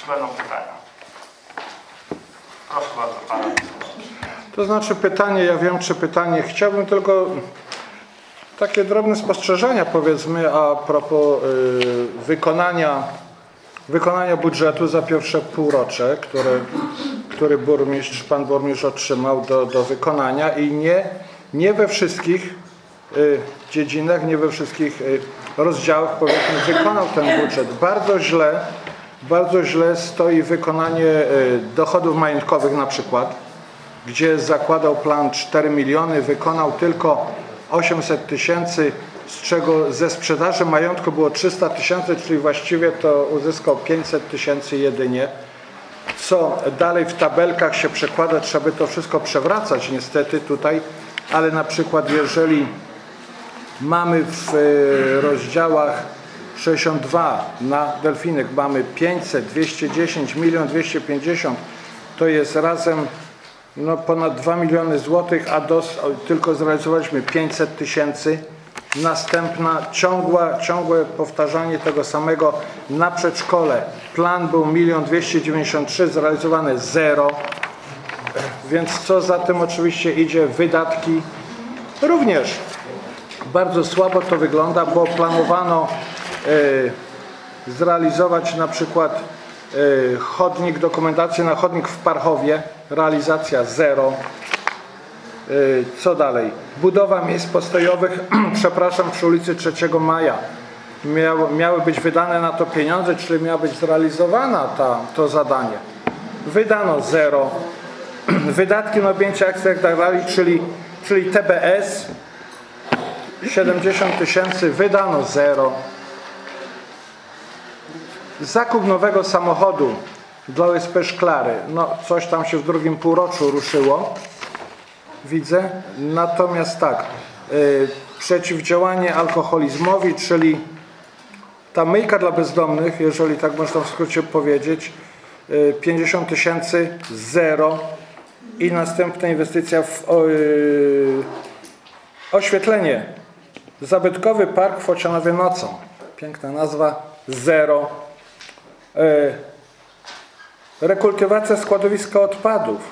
będą pytania. Proszę bardzo, Pana. To znaczy pytanie, ja wiem, czy pytanie. Chciałbym tylko takie drobne spostrzeżenia, powiedzmy, a propos wykonania budżetu za pierwsze półrocze, który pan burmistrz otrzymał do wykonania i nie we wszystkich dziedzinach, nie we wszystkich rozdziałach, powiedzmy, wykonał ten budżet. Bardzo źle stoi wykonanie dochodów majątkowych na przykład, gdzie zakładał plan 4 miliony, wykonał tylko 800 tysięcy, z czego ze sprzedaży majątku było 300 tysięcy, czyli właściwie to uzyskał 500 tysięcy jedynie. Co dalej w tabelkach się przekłada, trzeba by to wszystko przewracać niestety tutaj, ale na przykład jeżeli mamy w rozdziałach 62 na Delfinek mamy 500, 210, 1 250 000, to jest razem ponad 2 miliony złotych, a tylko zrealizowaliśmy 500 tysięcy. Następna ciągłe powtarzanie tego samego na przedszkole. Plan był 1 293 000, zrealizowane 0. Więc co za tym oczywiście idzie? Wydatki również bardzo słabo to wygląda, bo planowano zrealizować na przykład chodnik, dokumentację na chodnik w Parchowie, realizacja 0. Co dalej? Budowa miejsc postojowych, przepraszam, przy ulicy 3 Maja. Miały być wydane na to pieniądze, czyli miała być zrealizowana to zadanie. Wydano 0. Wydatki na objęcie akcji i tak dalej, czyli TBS 70 tysięcy, wydano 0. Zakup nowego samochodu dla OSP Szklary. Coś tam się w drugim półroczu ruszyło, widzę. Natomiast tak, przeciwdziałanie alkoholizmowi, czyli ta myjka dla bezdomnych, jeżeli tak można w skrócie powiedzieć, 50 tysięcy, 0. I następna inwestycja w oświetlenie. Zabytkowy park w Focianowie nocą. Piękna nazwa, 0. Rekultywacja składowiska odpadów.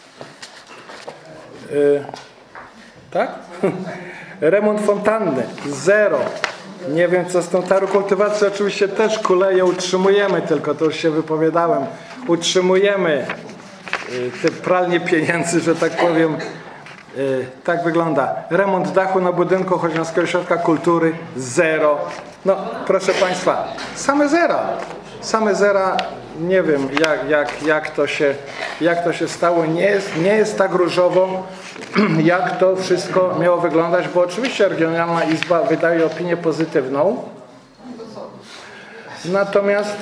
Tak? Remont fontanny, 0. Nie wiem, co z tą rekultywacją, oczywiście też kuleje, utrzymujemy, tylko to już się wypowiadałem. Utrzymujemy te pralnie pieniędzy, że tak powiem. Tak wygląda. Remont dachu na budynku Chodzianskiego Ośrodka Kultury, 0. Proszę Państwa, same zera. Same zera, nie wiem jak to się stało. Nie jest tak różowo, jak to wszystko miało wyglądać, bo oczywiście Regionalna Izba wydaje opinię pozytywną. Natomiast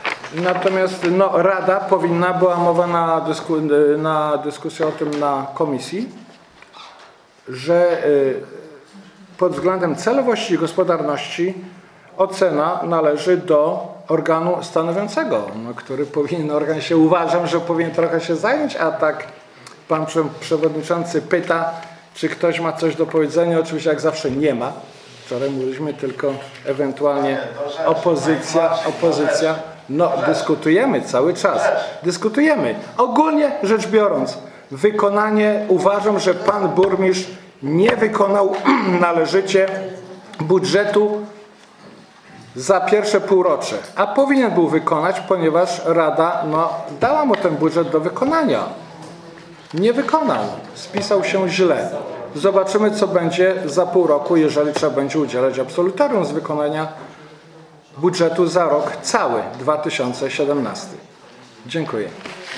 Rada powinna, była mowa na dyskusji o tym na komisji, że pod względem celowości i gospodarności ocena należy do organu stanowiącego, który powinien, organ się uważam, że powinien trochę się zająć, a tak pan przewodniczący pyta, czy ktoś ma coś do powiedzenia. Oczywiście jak zawsze nie ma. Wczoraj mówiliśmy tylko ewentualnie opozycja. Dyskutujemy cały czas. Dyskutujemy. Ogólnie rzecz biorąc, wykonanie, uważam, że pan burmistrz nie wykonał należycie budżetu za pierwsze półrocze, a powinien był wykonać, ponieważ Rada dała mu ten budżet do wykonania. Nie wykonał. Spisał się źle. Zobaczymy, co będzie za pół roku, jeżeli trzeba będzie udzielać absolutorium z wykonania budżetu za rok cały 2017. Dziękuję.